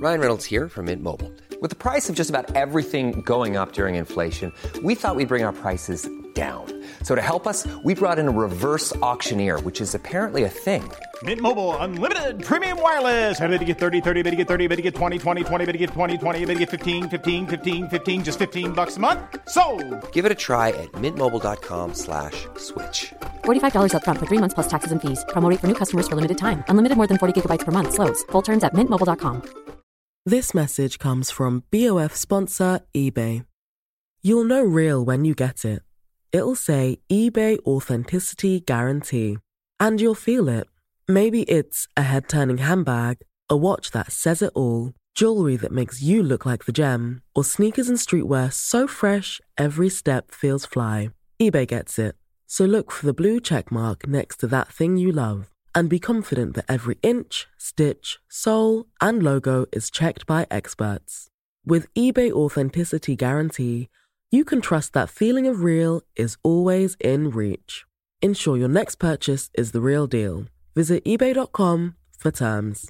Ryan Reynolds here from Mint Mobile. With the price of just about everything going up during inflation, we thought we'd bring our prices down. So to help us, we brought in a reverse auctioneer, which is apparently a thing. Mint Mobile Unlimited Premium Wireless. How to get 30, 30, bit to get 30, bit to get 20, 20, 20, bit to get 20, 20, bit to get 15, 15, 15, 15, just $15 a month? Sold! Give it a try at mintmobile.com/switch. $45 up front for 3 months plus taxes and fees. Promo rate for new customers for limited time. Unlimited more than 40 gigabytes per month. Slows full terms at mintmobile.com. This message comes from BOF sponsor eBay. You'll know real when you get it. It'll say eBay Authenticity Guarantee. And you'll feel it. Maybe it's a head-turning handbag, a watch that says it all, jewelry that makes you look like the gem, or sneakers and streetwear so fresh every step feels fly. eBay gets it. So look for the blue check mark next to that thing you love. And be confident that every inch, stitch, sole, and logo is checked by experts. With eBay Authenticity Guarantee, you can trust that feeling of real is always in reach. Ensure your next purchase is the real deal. Visit ebay.com for terms.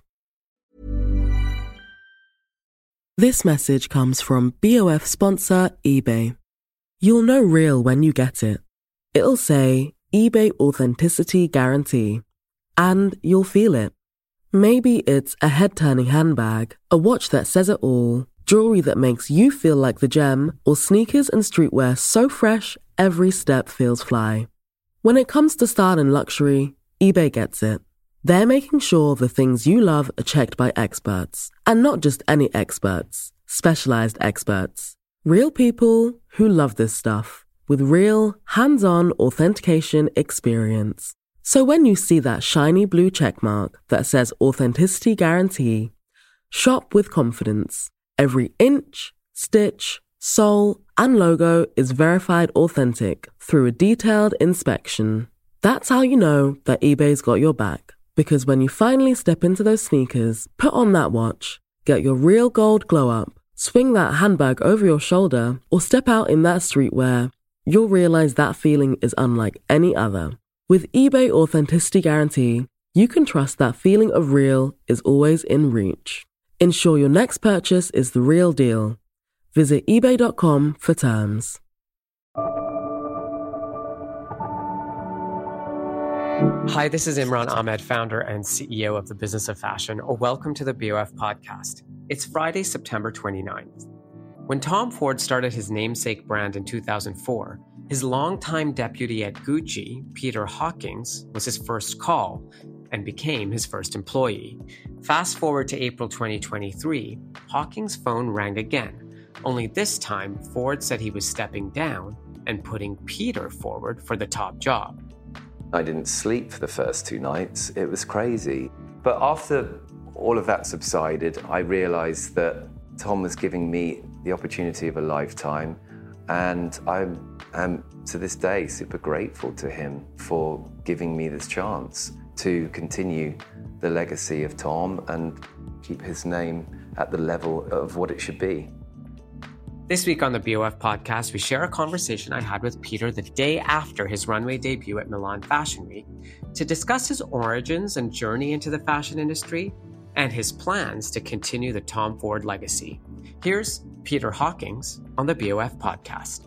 This message comes from BOF sponsor eBay. You'll know real when you get it. It'll say eBay Authenticity Guarantee. And you'll feel it. Maybe it's a head-turning handbag, a watch that says it all, jewelry that makes you feel like the gem, or sneakers and streetwear so fresh every step feels fly. When it comes to style and luxury, eBay gets it. They're making sure the things you love are checked by experts. And not just any experts, specialized experts. Real people who love this stuff, with real, hands-on authentication experience. So when you see that shiny blue checkmark that says Authenticity Guarantee, shop with confidence. Every inch, stitch, sole, and logo is verified authentic through a detailed inspection. That's how you know that eBay's got your back. Because when you finally step into those sneakers, put on that watch, get your real gold glow up, swing that handbag over your shoulder, or step out in that streetwear, you'll realize that feeling is unlike any other. With eBay Authenticity Guarantee, you can trust that feeling of real is always in reach. Ensure your next purchase is the real deal. Visit ebay.com for terms. Hi, this is Imran Ahmed, founder and CEO of the Business of Fashion. Welcome to the BOF podcast. It's Friday, September 29th. When Tom Ford started his namesake brand in 2004, his longtime deputy at Gucci, Peter Hawkins, was his first call and became his first employee. Fast forward to April 2023, Hawkins' phone rang again. Only this time, Ford said he was stepping down and putting Peter forward for the top job. I didn't sleep for the first 2 nights. It was crazy. But after all of that subsided, I realized that Tom was giving me the opportunity of a lifetime. And I am, to this day, super grateful to him for giving me this chance to continue the legacy of Tom and keep his name at the level of what it should be. This week on the BOF podcast, we share a conversation I had with Peter the day after his runway debut at Milan Fashion Week to discuss his origins and journey into the fashion industry and his plans to continue the Tom Ford legacy. Here's Peter Hawkins on the BOF podcast.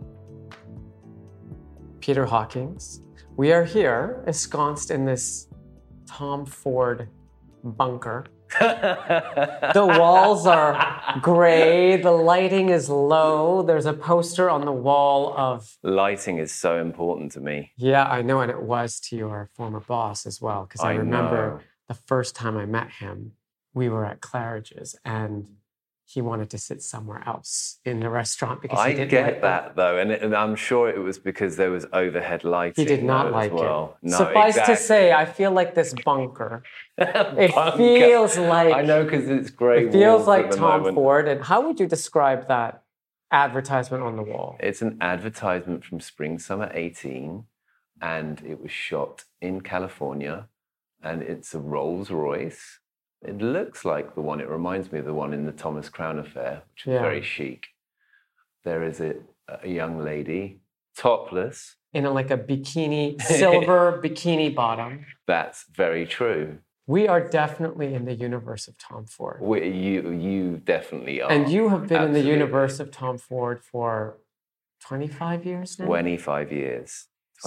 Peter Hawkins, we are here ensconced in this Tom Ford bunker. The walls are gray, the lighting is low, there's a poster on the wall of... Lighting is so important to me. Yeah, I know, and it was to your former boss as well, because I remember the first time I met him, we were at Claridge's, and he wanted to sit somewhere else in the restaurant because he didn't like that though, and I'm sure it was because there was overhead lighting. He did not like it. No, Suffice to say, I feel like this bunker. It feels like... I know, because it's great. It feels like Tom Ford. And how would you describe that advertisement on the wall? It's an advertisement from Spring Summer 18, and it was shot in California, and it's a Rolls Royce. It looks like the one, it reminds me of the one in the Thomas Crown Affair, which was very chic. There is a young lady, topless. In a bikini, silver bikini bottom. That's very true. We are definitely in the universe of Tom Ford. You definitely are. And you have been Absolutely. in the universe of Tom Ford for 25 years now? 25 years.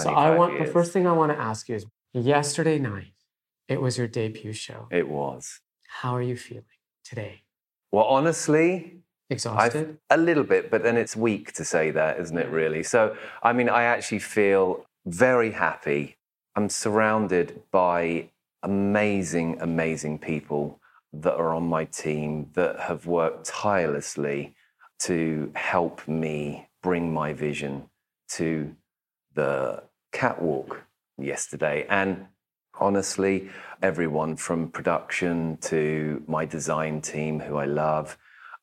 The first thing I want to ask you is, yesterday night, it was your debut show. It was. How are you feeling today? Well, honestly, Exhausted? A little bit, but then it's weak to say that, isn't it, really? So, I mean, I actually feel very happy. I'm surrounded by amazing, amazing people that are on my team that have worked tirelessly to help me bring my vision to the catwalk yesterday. And honestly, everyone from production to my design team, who I love,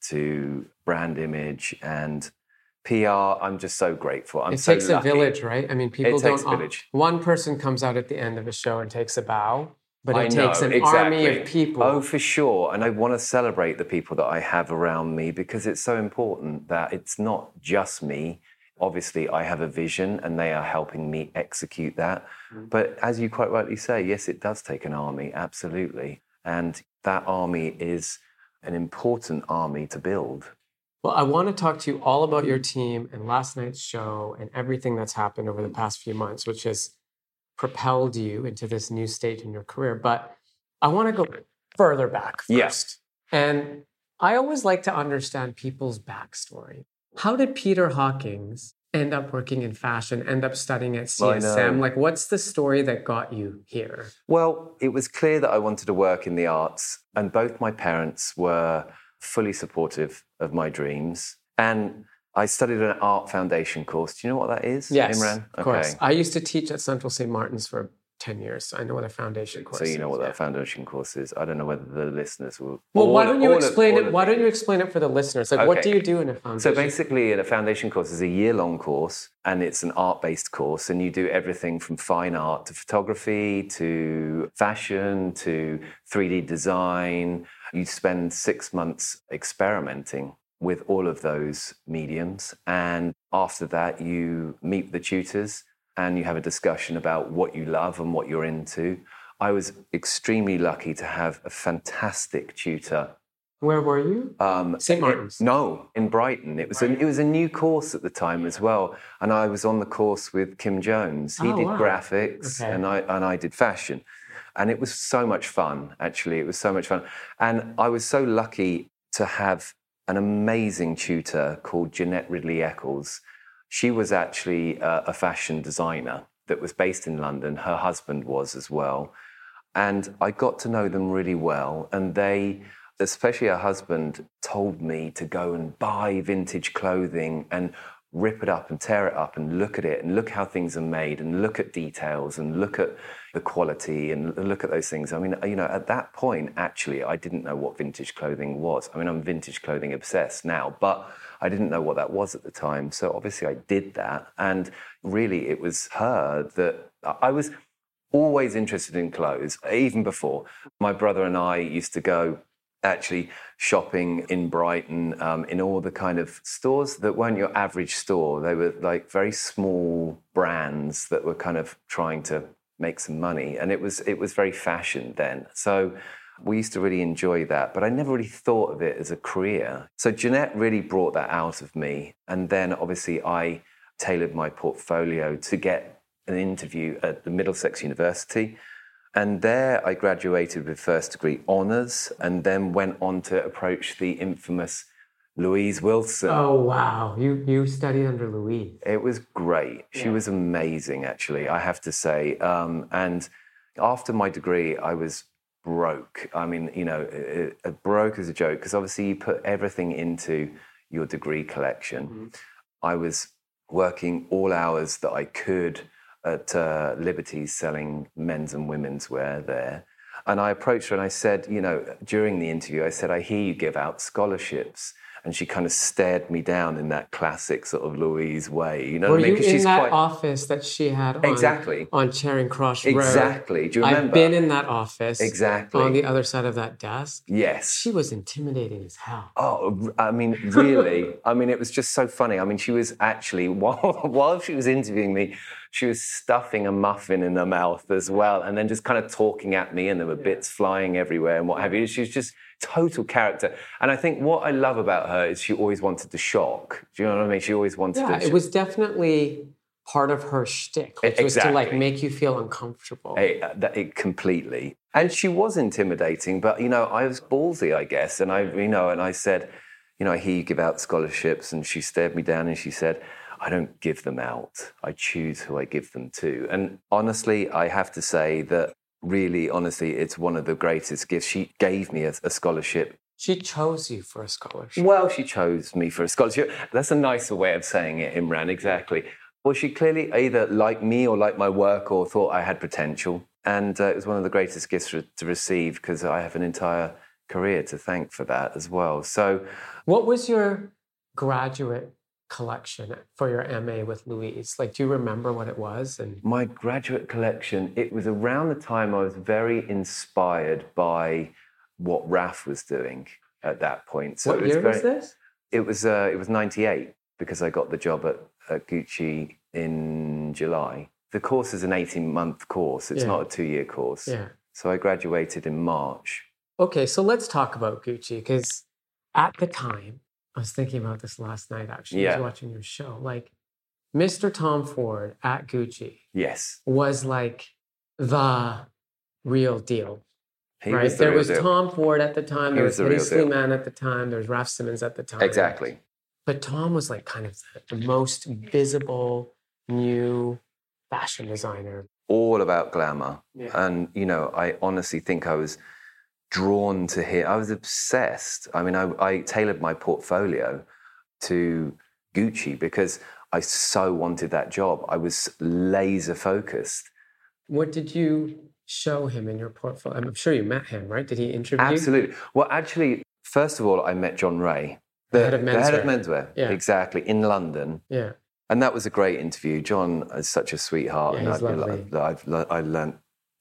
to brand image and PR, I'm just so grateful. It takes a village, right? I mean, people don't... It takes a village. One person comes out at the end of a show and takes a bow, but it takes an army of people. Oh, for sure. And I want to celebrate the people that I have around me because it's so important that it's not just me. Obviously, I have a vision and they are helping me execute that. But as you quite rightly say, yes, it does take an army, absolutely. And that army is an important army to build. Well, I want to talk to you all about your team and last night's show and everything that's happened over the past few months, which has propelled you into this new stage in your career. But I want to go further back first. Yes. And I always like to understand people's backstory. How did Peter Hawkins end up working in fashion, end up studying at CSM? Like, what's the story that got you here? Well, it was clear that I wanted to work in the arts, and both my parents were fully supportive of my dreams. And I studied an art foundation course. Do you know what that is, Yes, Imran? Of course. I used to teach at Central St. Martin's for 10 years, so I know what a foundation course is. So you know what that foundation course is. I don't know whether the listeners will... Well, why don't you explain it? Why don't you explain it for the listeners? Like, what do you do in a foundation? So basically, a foundation course is a year-long course, and it's an art-based course, and you do everything from fine art to photography to fashion to 3D design. You spend 6 months experimenting with all of those mediums, and after that, you meet the tutors, and you have a discussion about what you love and what you're into. I was extremely lucky to have a fantastic tutor. Where were you? St. Martin's? No, in Brighton. It was a new course at the time as well. And I was on the course with Kim Jones. He did graphics and I did fashion. And it was so much fun, actually. It was so much fun. And I was so lucky to have an amazing tutor called Jeanette Ridley-Eccles. She was actually a fashion designer that was based in London. Her husband was as well. And I got to know them really well. And they, especially her husband, told me to go and buy vintage clothing and rip it up and tear it up and look at it and look how things are made and look at details and look at the quality and look at those things. I mean, you know, at that point, actually, I didn't know what vintage clothing was. I mean, I'm vintage clothing obsessed now, but I didn't know what that was at the time. So obviously I did that. And really it was her that I was always interested in clothes, even before. My brother and I used to go actually shopping in Brighton in all the kind of stores that weren't your average store. They were like very small brands that were kind of trying to make some money. And it was very fashion then. So we used to really enjoy that, but I never really thought of it as a career. So Jeanette really brought that out of me. And then obviously I tailored my portfolio to get an interview at the Middlesex University. And there I graduated with first degree honours and then went on to approach the infamous Louise Wilson. Oh, wow. You studied under Louise. It was great. She was amazing, actually, I have to say. And after my degree, I was broke. I mean, you know, broke as a joke, because obviously you put everything into your degree collection. Mm-hmm. I was working all hours that I could at Liberty's selling men's and women's wear there. And I approached her and I said, you know, during the interview, I said, I hear you give out scholarships. And she kind of stared me down in that classic sort of Louise way. You know what I mean? Were you in that office that she had on Charing Cross Road? Exactly. Do you remember? I've been in that office. Exactly. On the other side of that desk. Yes. She was intimidating as hell. Oh, I mean, really. I mean, it was just so funny. I mean, she was actually, while she was interviewing me, she was stuffing a muffin in her mouth as well, and then just kind of talking at me, and there were bits flying everywhere and what have you. She was just total character. And I think what I love about her is she always wanted to shock. Do you know what I mean? She always wanted to... it was definitely part of her shtick, which was to like make you feel uncomfortable. Completely. And she was intimidating, but, I was ballsy, I guess. And I said, I hear you give out scholarships. And she stared me down and she said, I don't give them out. I choose who I give them to. And honestly, I have to say that really, honestly, it's one of the greatest gifts. She gave me a scholarship. She chose you for a scholarship. Well, she chose me for a scholarship. That's a nicer way of saying it, Imran, exactly. Well, she clearly either liked me or liked my work or thought I had potential. And it was one of the greatest gifts to receive because I have an entire career to thank for that as well. So, what was your graduate collection for your MA with Louise? Like, do you remember what it was? And my graduate collection, it was around the time I was very inspired by what Raf was doing at that point. So what year was this? It was 98 because I got the job at Gucci in July. The course is an 18-month course. It's not a 2-year course. Yeah. So I graduated in March. Okay, so let's talk about Gucci because at the time, I was thinking about this last night, actually. I was watching your show. Like, Mr. Tom Ford at Gucci was like the real deal. There was Tom Ford at the time. There was Hedi Slimane at the time. There was Raf Simons at the time. Exactly. But Tom was like kind of the most visible new fashion designer. All about glamour. Yeah. And, I honestly think I was drawn to him. I was obsessed. I mean, I tailored my portfolio to Gucci because I so wanted that job. I was laser focused. What did you show him in your portfolio? I'm sure you met him, right? Did he interview you? Absolutely. Well, actually, first of all, I met John Ray. The head of menswear. The head of menswear, exactly, in London. Yeah. And that was a great interview. John is such a sweetheart. Yeah, he's lovely. I learned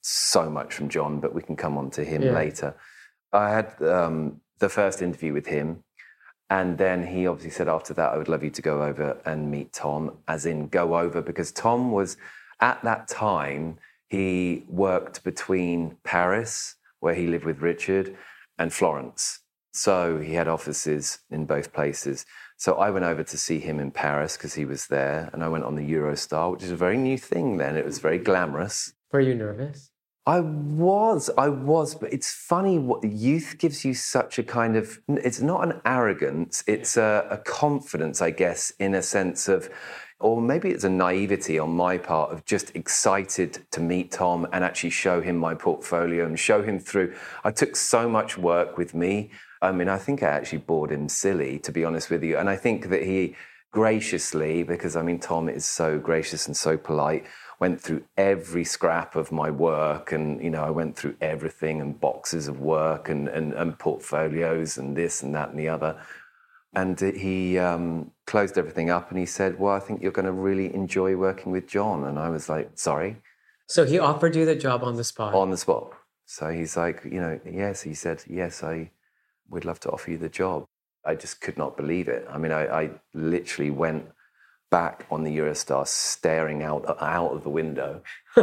so much from John, but we can come on to him later. I had the first interview with him, and then he obviously said after that, I would love you to go over and meet Tom, as in go over, because Tom was, at that time, he worked between Paris, where he lived with Richard, and Florence. So he had offices in both places. So I went over to see him in Paris because he was there, and I went on the Eurostar, which is a very new thing then. It was very glamorous. Were you nervous? I was, but it's funny what youth gives you such a kind of, it's not an arrogance, it's a confidence, I guess, in a sense of, or maybe it's a naivety on my part of just excited to meet Tom and actually show him my portfolio and show him through. I took so much work with me. I mean, I think I actually bored him silly, to be honest with you. And I think that he graciously, because I mean, Tom is so gracious and so polite, went through every scrap of my work, and I went through everything, and boxes of work and portfolios and this and that and the other. And he closed everything up and he said, well, I think you're going to really enjoy working with John. And I was like, sorry? So he offered you the job on the spot? On the spot. So he's like, yes. He said, yes, I would love to offer you the job. I just could not believe it. I mean, I literally went back on the Eurostar, staring out of the window,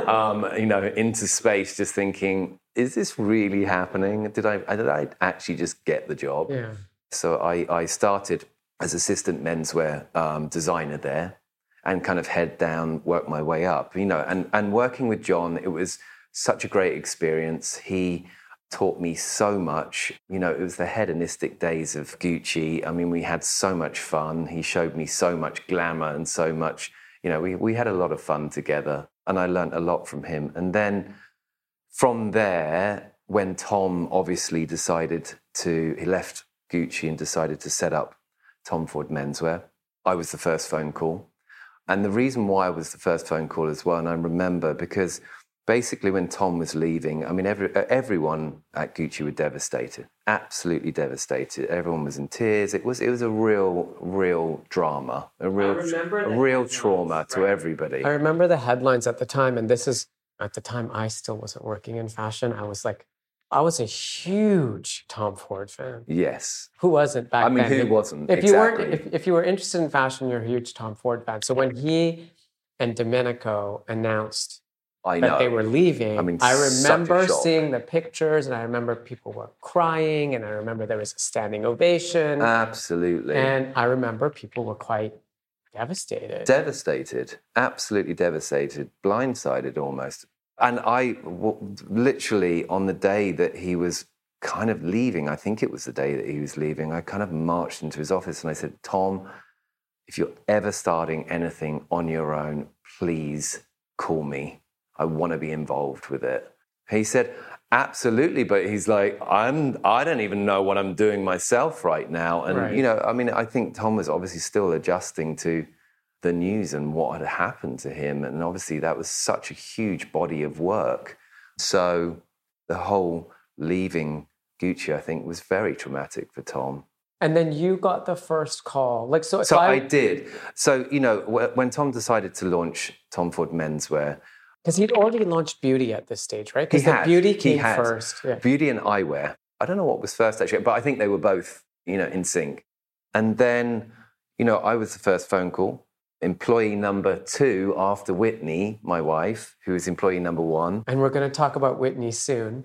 into space, just thinking, is this really happening? Did I actually just get the job? Yeah. So I started as assistant menswear designer there, and kind of head down, work my way up. And working with John, it was such a great experience. He taught me so much. It was the hedonistic days of Gucci. I mean, we had so much fun. He showed me so much glamour and so much, we had a lot of fun together, and I learned a lot from him. And then from there, when Tom obviously he left Gucci and decided to set up Tom Ford Menswear, I was the first phone call. And the reason why I was the first phone call as well, and I remember because basically, when Tom was leaving, I mean, everyone at Gucci were devastated, absolutely devastated. Everyone was in tears. It was a real drama, a real trauma to everybody. I remember the headlines at the time, and this is, at the time, I still wasn't working in fashion. I was a huge Tom Ford fan. Yes. Who wasn't back then? I mean, who wasn't? If you were interested in fashion, you're a huge Tom Ford fan. So when he and Domenico announced I that know. they were leaving, I mean, I such a remember shock. seeing the pictures, and I remember people were crying, and I remember there was a standing ovation. Absolutely. And I remember people were quite devastated. Devastated. Absolutely devastated. Blindsided almost. And literally on the day that he was kind of leaving, I think it was the day that he was leaving, I kind of marched into his office and I said, Tom, if you're ever starting anything on your own, please call me. I want to be involved with it. He said, absolutely. But he's like, I don't even know what I'm doing myself right now. And, Right. you know, I mean, I think Tom was obviously still adjusting to the news and what had happened to him. And obviously that was such a huge body of work. So the whole leaving Gucci, I think, was very traumatic for Tom. And then you got the first call. So I did. So, you know, when Tom decided to launch Tom Ford Menswear, because he'd already launched beauty at this stage, right? he Because the had. beauty He came had. first. Yeah. Beauty and eyewear. I don't know what was first, actually, but I think they were both, you know, in sync. And then, you know, I was the first phone call. Employee number 2 after Whitney, my wife, who was employee number 1. And we're going to talk about Whitney soon.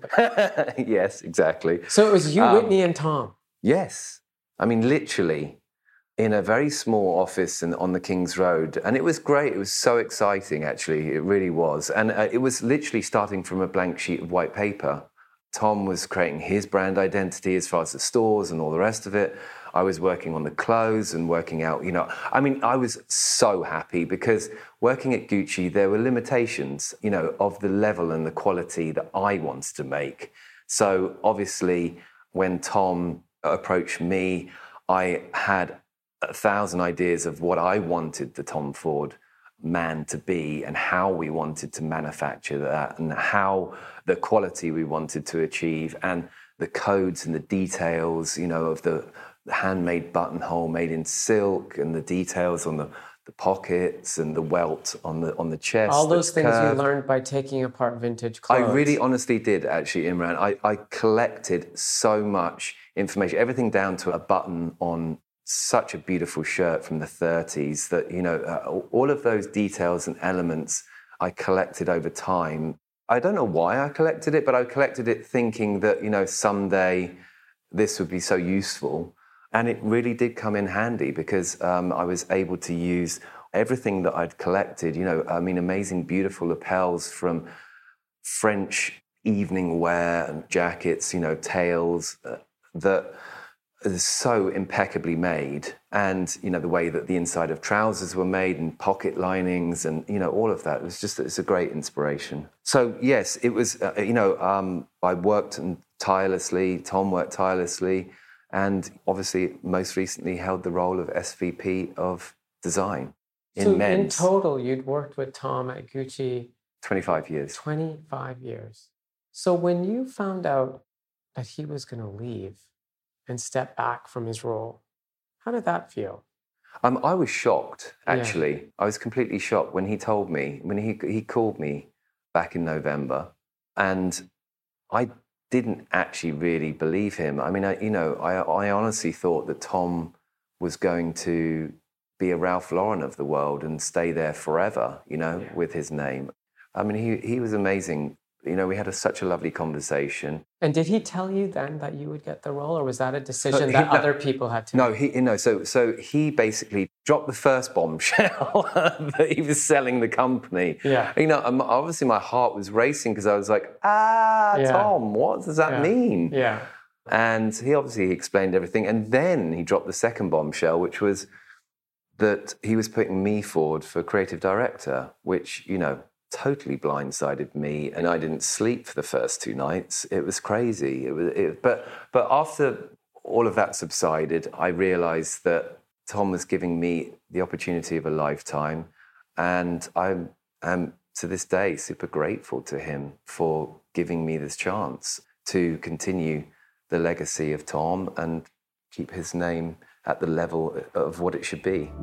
Yes, exactly. So it was you, Whitney, and Tom. Yes. I mean, literally in a very small office on the King's Road. And it was great. It was so exciting, actually. It really was. And it was literally starting from a blank sheet of white paper. Tom was creating his brand identity as far as the stores and all the rest of it. I was working on the clothes and working out, you know, I mean, I was so happy because working at Gucci, there were limitations, you know, of the level and the quality that I wanted to make. So obviously, when Tom approached me, I had 1,000 ideas of what I wanted the Tom Ford man to be and how we wanted to manufacture that and how the quality we wanted to achieve and the codes and the details, you know, of the handmade buttonhole made in silk and the details on the pockets and the welt on the chest. All those things curved. you learned by taking apart vintage clothes. I really honestly did, actually, Imran. I collected so much information, everything down to a button on such a beautiful shirt from the 30s that, you know, all of those details and elements I collected over time. I don't know why I collected it, but I collected it thinking that, you know, someday this would be so useful. And it really did come in handy because I was able to use everything that I'd collected, you know, I mean, amazing, beautiful lapels from French evening wear and jackets, you know, tails that is so impeccably made. And, you know, the way that the inside of trousers were made and pocket linings and, you know, all of that. It's a great inspiration. So, yes, it was, you know, I worked tirelessly, Tom worked tirelessly, and obviously most recently held the role of SVP of design in men's. In total, you'd worked with Tom at Gucci 25 years. 25 years. So when you found out that he was going to leave and step back from his role, how did that feel? I was shocked, actually. Yeah. I was completely shocked when he told me, when he called me back in November, and I didn't actually really believe him. I mean, I honestly thought that Tom was going to be a Ralph Lauren of the world and stay there forever, you know, with his name. I mean, he was amazing. You know, we had such a lovely conversation. And did he tell you then that you would get the role, or was that a decision that other people had to make? No, so he basically dropped the first bombshell that he was selling the company. Yeah. You know, obviously my heart was racing because I was like, Tom, what does that mean? Yeah. And he obviously explained everything. And then he dropped the second bombshell, which was that he was putting me forward for creative director, which, you know, totally blindsided me, and I didn't sleep for the first 2 nights. It was crazy. But after all of that subsided, I realized that Tom was giving me the opportunity of a lifetime, and I am to this day super grateful to him for giving me this chance to continue the legacy of Tom and keep his name at the level of what it should be.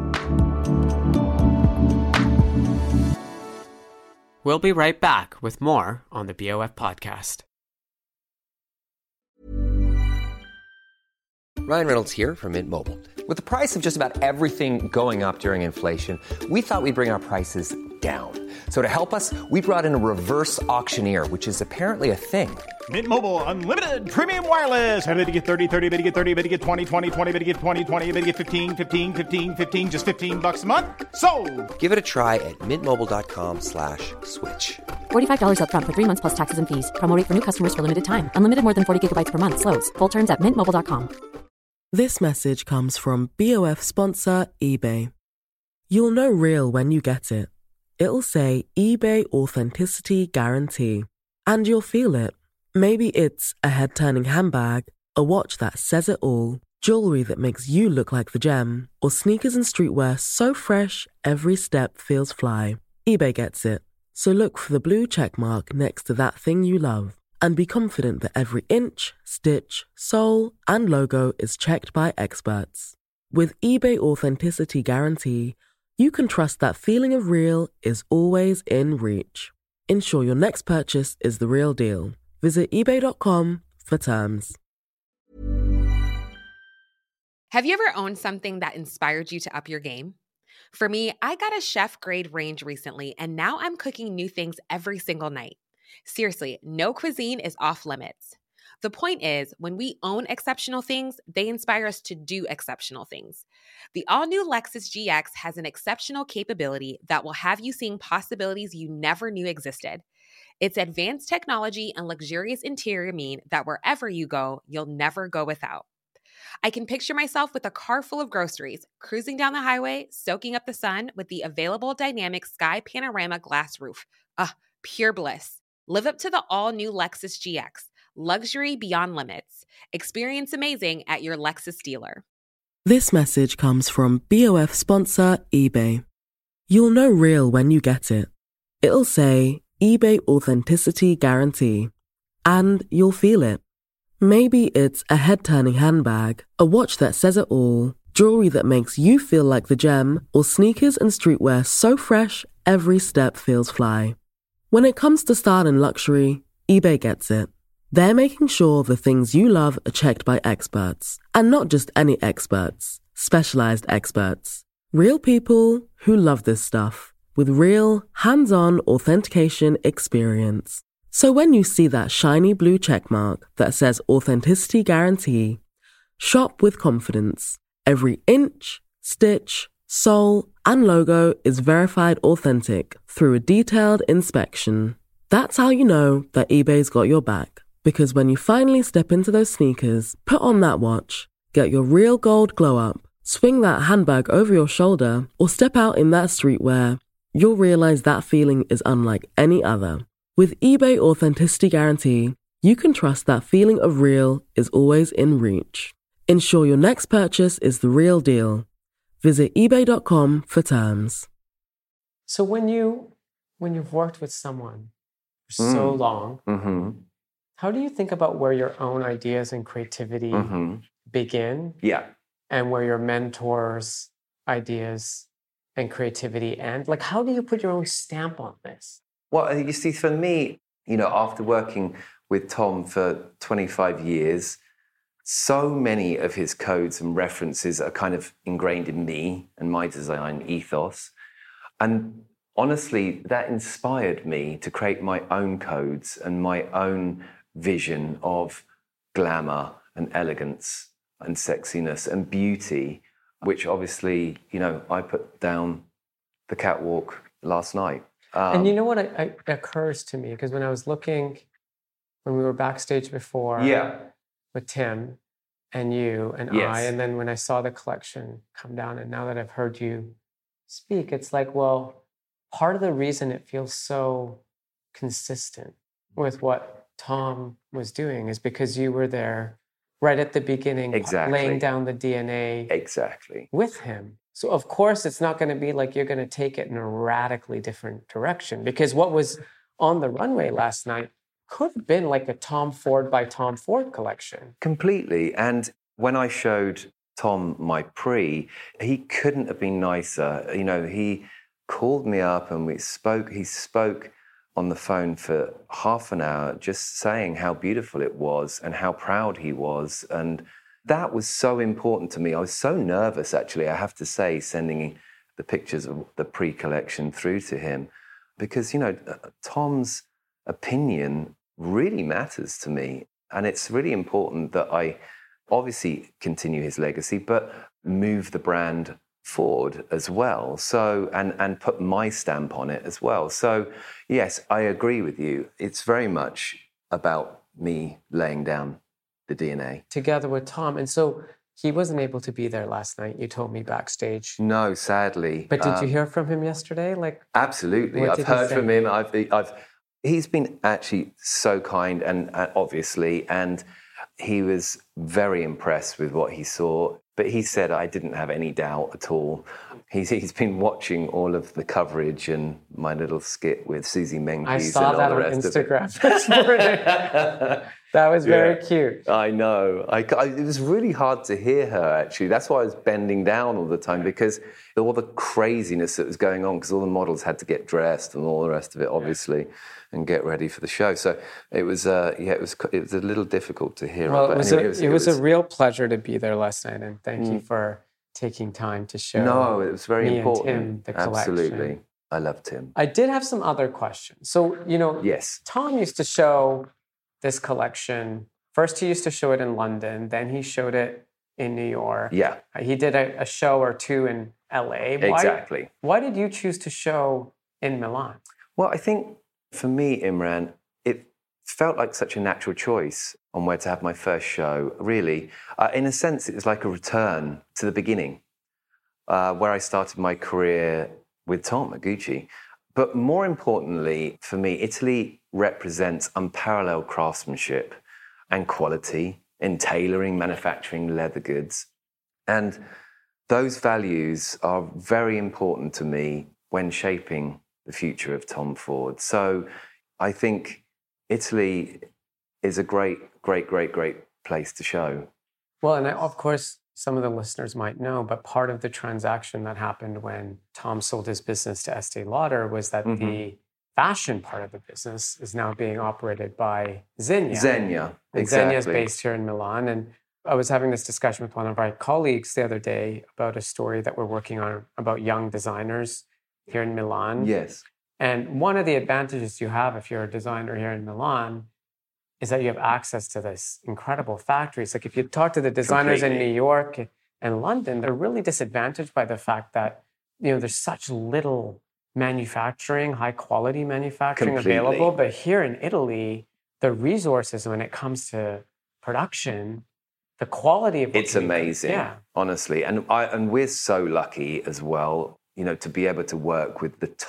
We'll be right back with more on the BOF podcast. Ryan Reynolds here from Mint Mobile. With the price of just about everything going up during inflation, we thought we'd bring our prices down. So to help us, we brought in a reverse auctioneer, which is apparently a thing. Mint Mobile Unlimited Premium Wireless. How to get 30, 30, bit to get 30, bit to get 20, 20, 20, bit to get 20, 20, bit to get 15, 15, 15, 15, just $15 a month? Sold! Give it a try at mintmobile.com/switch. $45 up front for 3 months plus taxes and fees. Promo rate for new customers for limited time. Unlimited more than 40 gigabytes per month. Slows full terms at mintmobile.com. This message comes from BOF sponsor eBay. You'll know real when you get it. It'll say eBay Authenticity Guarantee. And you'll feel it. Maybe it's a head-turning handbag, a watch that says it all, jewelry that makes you look like the gem, or sneakers and streetwear so fresh every step feels fly. eBay gets it. So look for the blue check mark next to that thing you love. And be confident that every inch, stitch, sole, and logo is checked by experts. With eBay Authenticity Guarantee, you can trust that feeling of real is always in reach. Ensure your next purchase is the real deal. Visit ebay.com for terms. Have you ever owned something that inspired you to up your game? For me, I got a chef-grade range recently, and now I'm cooking new things every single night. Seriously, no cuisine is off limits. The point is, when we own exceptional things, they inspire us to do exceptional things. The all-new Lexus GX has an exceptional capability that will have you seeing possibilities you never knew existed. Its advanced technology and luxurious interior mean that wherever you go, you'll never go without. I can picture myself with a car full of groceries, cruising down the highway, soaking up the sun with the available dynamic sky panorama glass roof. Pure bliss. Live up to the all-new Lexus GX. Luxury beyond limits. Experience amazing at your Lexus dealer. This message comes from BOF sponsor eBay. You'll know real when you get it. It'll say eBay Authenticity Guarantee. And you'll feel it. Maybe it's a head-turning handbag, a watch that says it all, jewelry that makes you feel like the gem, or sneakers and streetwear so fresh every step feels fly. When it comes to style and luxury, eBay gets it. They're making sure the things you love are checked by experts. And not just any experts, specialized experts. Real people who love this stuff, with real, hands-on authentication experience. So when you see that shiny blue checkmark that says Authenticity Guarantee, shop with confidence. Every inch, stitch, sole, and logo is verified authentic through a detailed inspection. That's how you know that eBay's got your back. Because when you finally step into those sneakers, put on that watch, get your real gold glow up, swing that handbag over your shoulder, or step out in that streetwear, you'll realize that feeling is unlike any other. With eBay Authenticity Guarantee, you can trust that feeling of real is always in reach. Ensure your next purchase is the real deal. Visit ebay.com for terms. So when you've worked with someone for so long, how do you think about where your own ideas and creativity begin? Yeah. And where your mentor's ideas and creativity end? Like, how do you put your own stamp on this? Well, you see, for me, after working with Tom for 25 years, so many of his codes and references are kind of ingrained in me and my design ethos. And honestly, that inspired me to create my own codes and my own vision of glamour and elegance and sexiness and beauty, which obviously, I put down the catwalk last night. And you know what occurs to me? Because when I was looking, when we were backstage before with Tim and you and I, and then when I saw the collection come down, and now that I've heard you speak, it's like, well, part of the reason it feels so consistent with what Tom was doing is because you were there right at the beginning, laying down the DNA with him. So of course, it's not going to be like you're going to take it in a radically different direction, because what was on the runway last night could have been like a Tom Ford by Tom Ford collection. Completely. And when I showed Tom my pre, he couldn't have been nicer. He called me up and he spoke on the phone for half an hour, just saying how beautiful it was and how proud he was. And that was so important to me. I was so nervous, actually, I have to say, sending the pictures of the pre-collection through to him, because, you know, Tom's opinion really matters to me. And it's really important that I obviously continue his legacy, but move the brand forward as well. So, and put my stamp on it as well. So, yes, I agree with you. It's very much about me laying down the DNA. Together with Tom. And so he wasn't able to be there last night. You told me backstage. No, sadly. But did you hear from him yesterday? Absolutely. I've heard from him. He's been actually so kind and obviously, and he was very impressed with what he saw. But he said, I didn't have any doubt at all. He's been watching all of the coverage and my little skit with Susie Menkes. I saw that on Instagram this morning. That was very cute. I know. It was really hard to hear her, actually. That's why I was bending down all the time, because all the craziness that was going on, because all the models had to get dressed and all the rest of it, obviously, and get ready for the show. So it was, it was a little difficult to hear. Well, it was a real pleasure to be there last night, and thank you for taking time to show. No, it was very important. And Tim, the collection. Absolutely. I love Tim. I did have some other questions. So, yes. Tom used to show this collection. First, he used to show it in London. Then he showed it in New York. Yeah. He did a show or two in LA. Exactly. Why did you choose to show in Milan? Well, I think for me, Imran, it felt like such a natural choice on where to have my first show, really. In a sense, it was like a return to the beginning, where I started my career with Tom at Gucci. But more importantly, for me, Italy represents unparalleled craftsmanship and quality in tailoring, manufacturing leather goods. And those values are very important to me when shaping the future of Tom Ford. So I think Italy is a great place to show. Well, and of course, some of the listeners might know, but part of the transaction that happened when Tom sold his business to Estee Lauder was that the fashion part of the business is now being operated by Zegna. Zegna, and exactly. Zegna is based here in Milan. And I was having this discussion with one of our colleagues the other day about a story that we're working on about young designers here in Milan. Yes. And one of the advantages you have if you're a designer here in Milan is that you have access to this incredible factories. Like if you talk to the designers in New York and London, they're really disadvantaged by the fact that, there's such little manufacturing, high quality manufacturing available. But here in Italy, the resources when it comes to production, the quality of it's amazing, honestly. And we're so lucky as well, to be able to work with the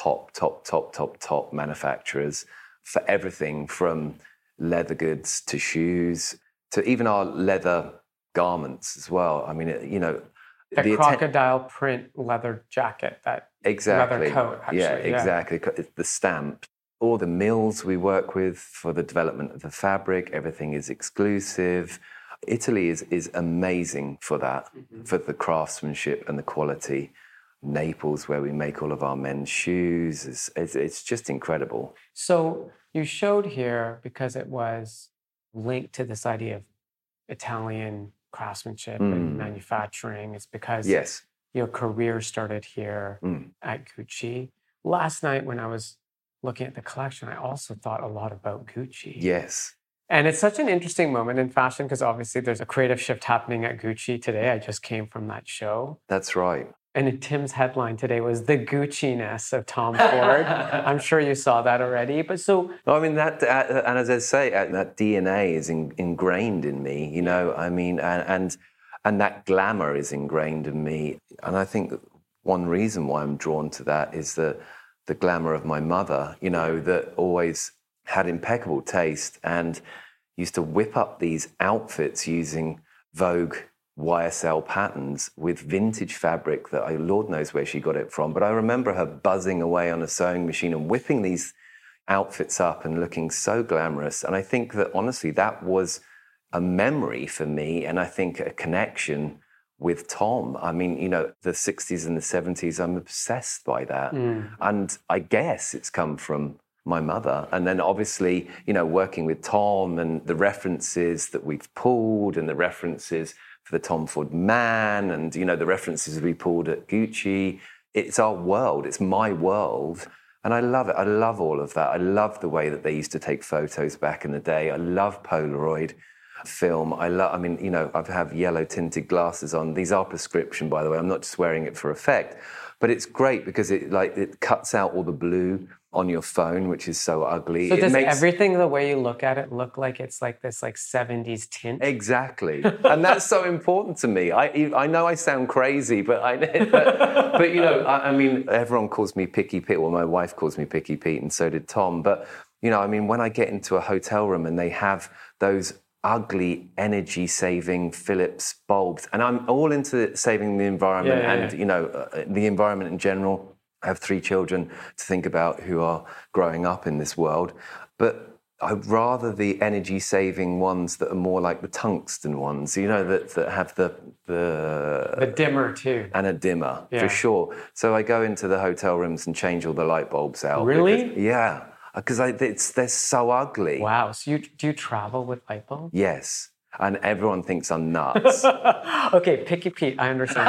top manufacturers for everything from leather goods to shoes to even our leather garments as well. I mean, the crocodile print leather jacket, that leather coat, actually. Yeah, exactly. It's the stamp. All the mills we work with for the development of the fabric, everything is exclusive. Italy is amazing for that, for the craftsmanship and the quality. Naples, where we make all of our men's shoes, it's just incredible. So you showed here because it was linked to this idea of Italian craftsmanship and manufacturing. It's because your career started here at Gucci. Last night when I was looking at the collection, I also thought a lot about Gucci. Yes. And it's such an interesting moment in fashion because obviously there's a creative shift happening at Gucci today. I just came from that show. That's right. And Tim's headline today was the Gucci-ness of Tom Ford. I'm sure you saw that already. But so... I mean, that, and as I say, that DNA is ingrained in me, I mean, and that glamour is ingrained in me. And I think one reason why I'm drawn to that is the glamour of my mother, that always had impeccable taste and used to whip up these outfits using Vogue YSL patterns with vintage fabric that Lord knows where she got it from. But I remember her buzzing away on a sewing machine and whipping these outfits up and looking so glamorous. And I think that honestly, that was a memory for me. And I think a connection with Tom. I mean, the 60s and the 70s, I'm obsessed by that. And I guess it's come from my mother. And then obviously, working with Tom and the references that we've pulled and the references for the Tom Ford man and, you know, the references we pulled at Gucci. It's our world. It's my world. And I love it. I love all of that. I love the way that they used to take photos back in the day. I love Polaroid film. I mean, you know, I have yellow tinted glasses on. These are prescription, by the way. I'm not just wearing it for effect. But it's great because it cuts out all the blue on your phone, which is so ugly. So does everything, the way you look at it, look like it's like this like 70s tint? Exactly. And that's so important to me. I know I sound crazy, but you know, I mean, everyone calls me Picky Pete. Well, my wife calls me Picky Pete, and so did Tom. But, you know, I mean, when I get into a hotel room and they have those ugly energy-saving Philips bulbs, and I'm all into saving the environment and, you know, the environment in general. I have 3 children to think about who are growing up in this world, but I'd rather the energy-saving ones that are more like the tungsten ones, you know, that have the dimmer too, and a dimmer for sure. So I go into the hotel rooms and change all the light bulbs out. Really? Because they're so ugly. Wow. So do you travel with light bulbs? Yes. And everyone thinks I'm nuts. Okay, Picky Pete, I understand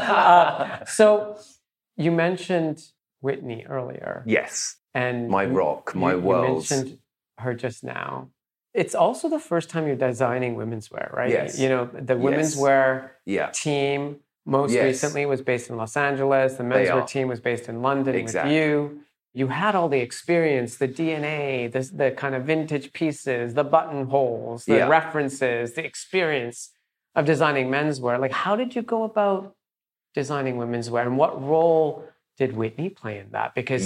that. So you mentioned Whitney earlier. Yes. And my rock, my world. You mentioned her just now. It's also the first time you're designing women's wear, right? Yes. You know, the women's wear team most recently was based in Los Angeles. The menswear team was based in London with you. You had all the experience, the DNA, the kind of vintage pieces, the buttonholes, the references, the experience of designing menswear. Like, how did you go about designing women's wear, and what role did Whitney play in that? Because,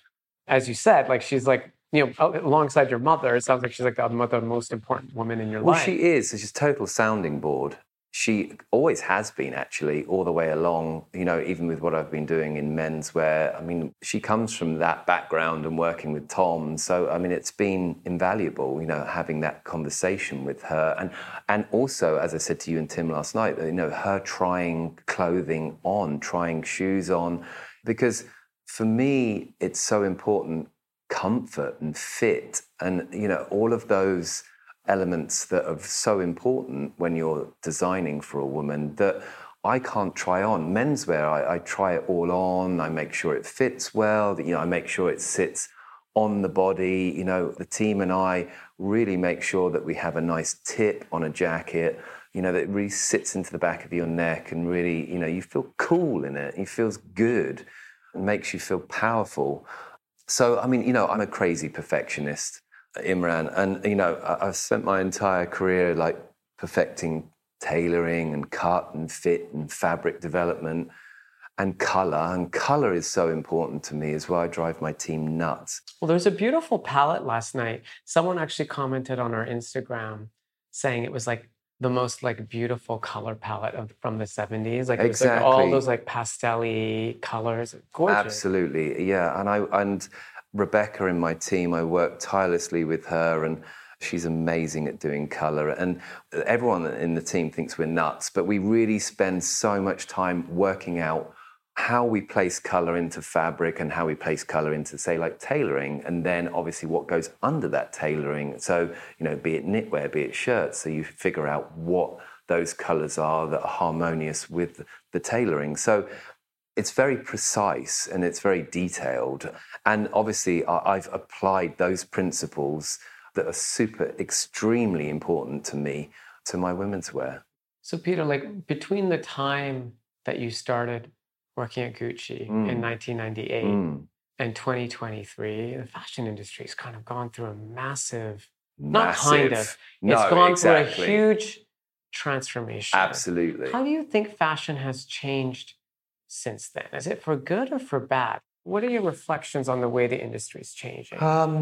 as you said, like, she's like, you know, alongside your mother, it sounds like she's like the most important woman in your life. Well, she is. She's a total sounding board. She always has been, actually, all the way along, you know, even with what I've been doing in menswear. I mean, she comes from that background and working with Tom. So, I mean, it's been invaluable, you know, having that conversation with her. And also, as I said to you and Tim last night, you know, her trying clothing on, trying shoes on. Because for me, it's so important, comfort and fit and, you know, all of those elements that are so important when you're designing for a woman that I can't try on. Menswear, I try it all on. I make sure it fits well. You know, I make sure it sits on the body. You know, the team and I really make sure that we have a nice tip on a jacket, you know, that really sits into the back of your neck and really, you know, you feel cool in it. It feels good. It makes you feel powerful. So, I mean, you know, I'm a crazy perfectionist, Imran, and, you know, I've spent my entire career like perfecting tailoring and cut and fit and fabric development and color is so important to me as well. I drive my team nuts. Well, there's a beautiful palette last night. Someone actually commented on our Instagram saying it was like the most like beautiful color palette from the 70s. Like, exactly. It was like all those like pastel-y colors. Gorgeous. Absolutely, yeah. And Rebecca in my team, I work tirelessly with her, and she's amazing at doing color. And everyone in the team thinks we're nuts, but we really spend so much time working out how we place color into fabric and how we place color into, say, like tailoring, and then obviously what goes under that tailoring. So, you know, be it knitwear, be it shirts, so you figure out what those colors are that are harmonious with the tailoring. So it's very precise and it's very detailed. And obviously I've applied those principles that are extremely important to me, to my women's wear. So Peter, like between the time that you started working at Gucci in 1998 and 2023, the fashion industry has kind of gone through a massive. It's gone through a huge transformation. Absolutely. How do you think fashion has changed since then? Is it for good or for bad? What are your reflections on the way the industry is changing?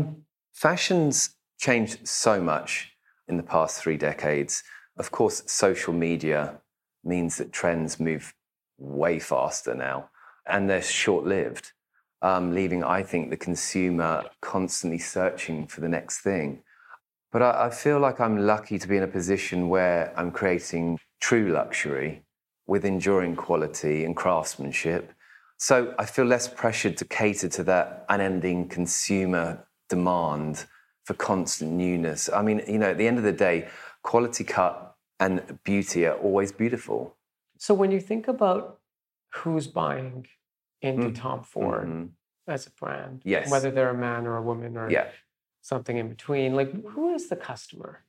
Fashion's changed so much in the past 3 decades. Of course, social media means that trends move way faster now, and they're short-lived, leaving, I think, the consumer constantly searching for the next thing. But I feel like I'm lucky to be in a position where I'm creating true luxury with enduring quality and craftsmanship. So I feel less pressured to cater to that unending consumer demand for constant newness. I mean, you know, at the end of the day, quality cut and beauty are always beautiful. So when you think about who's buying into Tom Ford as a brand, Yes. whether they're a man or a woman or something in between, like who is the customer?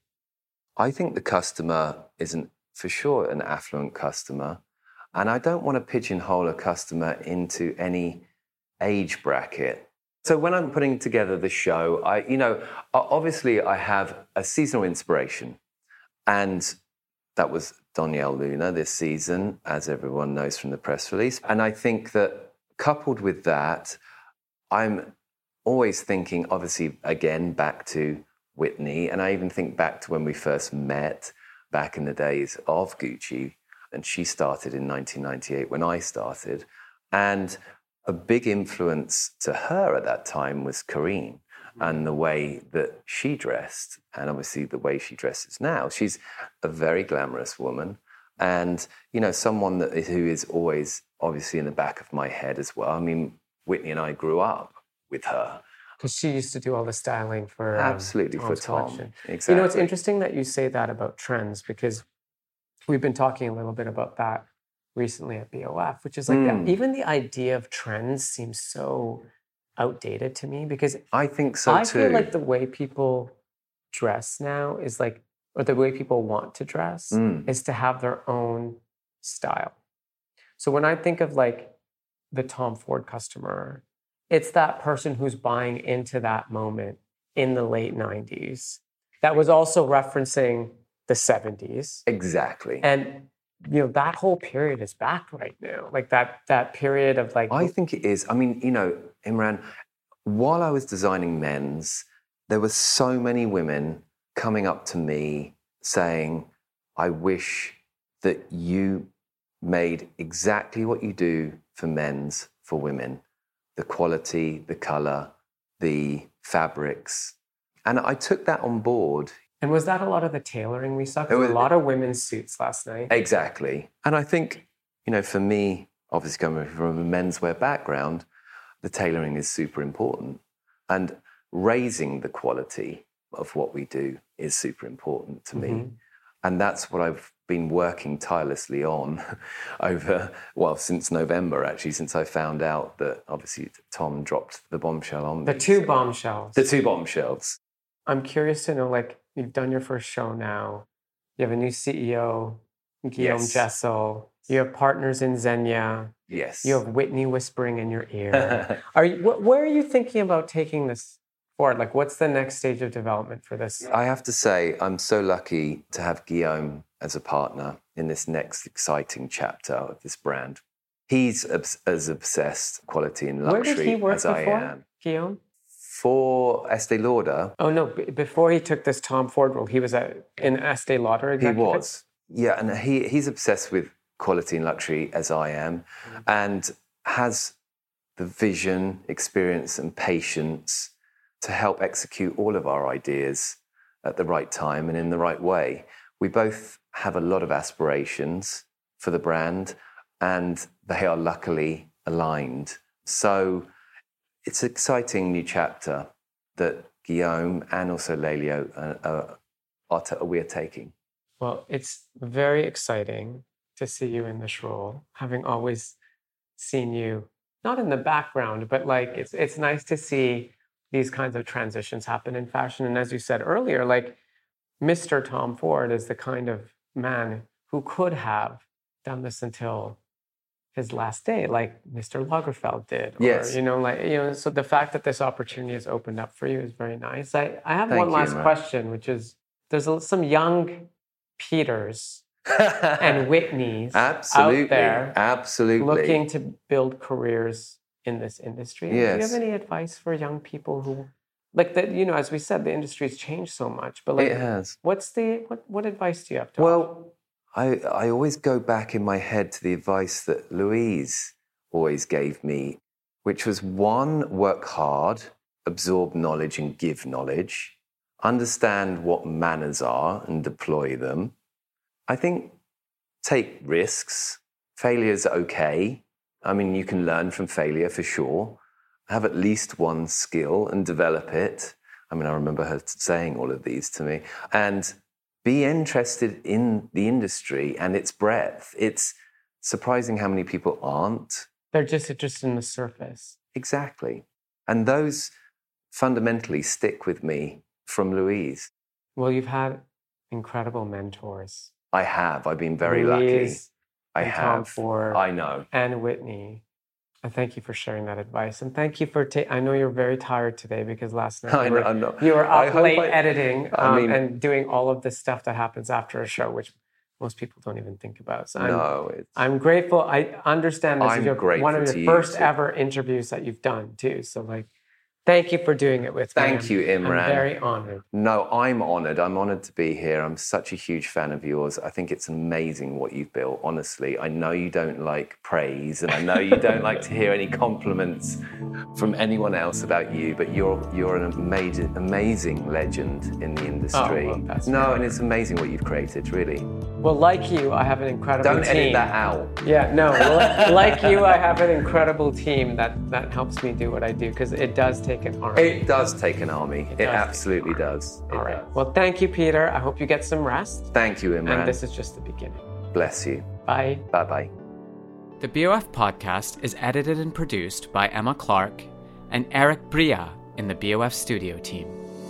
I think the customer isn't for sure an affluent customer. And I don't want to pigeonhole a customer into any age bracket. So when I'm putting together the show, obviously I have a seasonal inspiration. And that was Danielle Luna this season, as everyone knows from the press release. And I think that coupled with that, I'm always thinking, obviously, again, back to Whitney. And I even think back to when we first met back in the days of Gucci. And she started in 1998 when I started. And a big influence to her at that time was Corinne and the way that she dressed, and obviously the way she dresses now. She's a very glamorous woman, and someone who is always obviously in the back of my head as well. I mean, Whitney and I grew up with her because she used to do all the styling for absolutely for Tom. Collection. Exactly. It's interesting that you say that about trends, because we've been talking a little bit about that recently at BOF, which is like even the idea of trends seems so outdated to me, because I think so too. I feel like the way people dress now is like, or the way people want to dress is to have their own style. So when I think of like the Tom Ford customer, it's that person who's buying into that moment in the late 90s that was also referencing the 70s. Exactly. And that whole period is back right now. Like that period of like... I think it is. I mean, Imran, while I was designing men's, there were so many women coming up to me saying, I wish that you made exactly what you do for men's for women. The quality, the color, the fabrics. And I took that on board. And was that a lot of the tailoring we saw? There were a lot of women's suits last night. Exactly. And I think, for me, obviously coming from a menswear background, the tailoring is super important. And raising the quality of what we do is super important to me. And that's what I've been working tirelessly on since November, actually, since I found out that obviously Tom dropped the bombshell on me. The two bombshells. The two bombshells. I'm curious to know, like, you've done your first show now. You have a new CEO, Guillaume Jessel. You have partners in Zegna. Yes. You have Whitney whispering in your ear. Where are you thinking about taking this forward? Like, what's the next stage of development for this? I have to say, I'm so lucky to have Guillaume as a partner in this next exciting chapter of this brand. He's as obsessed quality and luxury Where did he work as I before, am. Guillaume? For Estee Lauder. Oh, no. Before he took this Tom Ford role, he was in Estee Lauder executive? He was. Yeah, and he's obsessed with quality and luxury as I am, and has the vision, experience, and patience to help execute all of our ideas at the right time and in the right way. We both have a lot of aspirations for the brand, and they are luckily aligned. So it's an exciting new chapter that Guillaume and also Lelio we are taking. Well, it's very exciting to see you in this role, having always seen you, not in the background, but like it's nice to see these kinds of transitions happen in fashion. And as you said earlier, like Mr. Tom Ford is the kind of man who could have done this until his last day, like Mr. Lagerfeld did. Yes. Or, so the fact that this opportunity has opened up for you is very nice. I have Thank one you, last man. question, which is, there's some young Peters and Whitneys out there looking to build careers in this industry. Yes. Do you have any advice for young people who, like that? As we said, the industry's changed so much. But like, it has. What advice do you have to offer? Well, I always go back in my head to the advice that Louise always gave me, which was one, work hard, absorb knowledge and give knowledge, understand what manners are and deploy them. I think take risks. Failure's okay. I mean, you can learn from failure for sure. Have at least one skill and develop it. I mean, I remember her saying all of these to me. And be interested in the industry and its breadth. It's surprising how many people aren't. They're just interested in the surface. Exactly. And those fundamentally stick with me from Louise. Well, you've had incredible mentors. I have. I've been very Louise, lucky. I and have. Tom Ford. I know. And Whitney. And thank you for sharing that advice. And thank you for I know you're very tired today because last night you were up late editing and doing all of this stuff that happens after a show, which most people don't even think about. So I'm grateful. I understand this is one of your first ever interviews that you've done too. So thank you for doing it with me. Thank you, Imran. I'm very honored. No, I'm honored. I'm honored to be here. I'm such a huge fan of yours. I think it's amazing what you've built, honestly. I know you don't like praise, and I know you don't like to hear any compliments from anyone else about you, but you're an amazing legend in the industry. Oh, well, and it's amazing what you've created, really. Well, like you, I have an incredible team. Don't edit that out. Yeah, no. Well, like you, I have an incredible team that helps me do what I do, because it does take an army. It does take an army. It absolutely does. All right. Well, thank you, Peter. I hope you get some rest. Thank you, Imran. And this is just the beginning. Bless you. Bye. Bye-bye. The BOF podcast is edited and produced by Emma Clark and Eric Bria in the BOF studio team.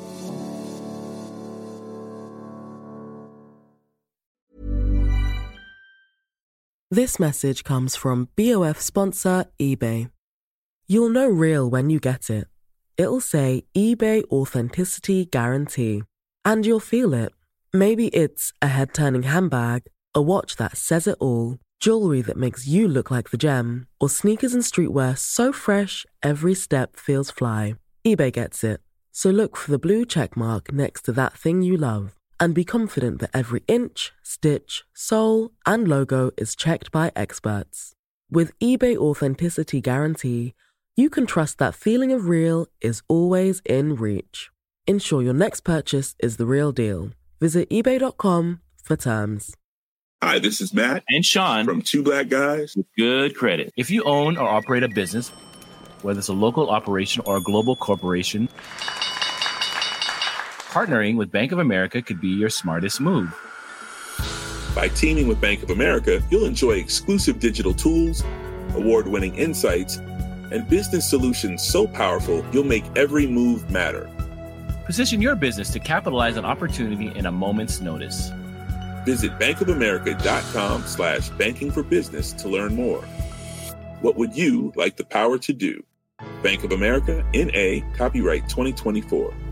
This message comes from BOF sponsor eBay. You'll know real when you get it. It'll say eBay Authenticity Guarantee. And you'll feel it. Maybe it's a head-turning handbag, a watch that says it all, jewelry that makes you look like the gem, or sneakers and streetwear so fresh every step feels fly. eBay gets it. So look for the blue check mark next to that thing you love. And be confident that every inch, stitch, sole, and logo is checked by experts. With eBay Authenticity Guarantee, you can trust that feeling of real is always in reach. Ensure your next purchase is the real deal. Visit eBay.com for terms. Hi, this is Matt and Sean from Two Black Guys with Good Credit. If you own or operate a business, whether it's a local operation or a global corporation, partnering with Bank of America could be your smartest move. By teaming with Bank of America, you'll enjoy exclusive digital tools, award-winning insights, and business solutions so powerful you'll make every move matter. Position your business to capitalize on opportunity in a moment's notice. Visit bankofamerica.com/bankingforbusiness to learn more. What would you like the power to do? Bank of America, N.A., copyright 2024.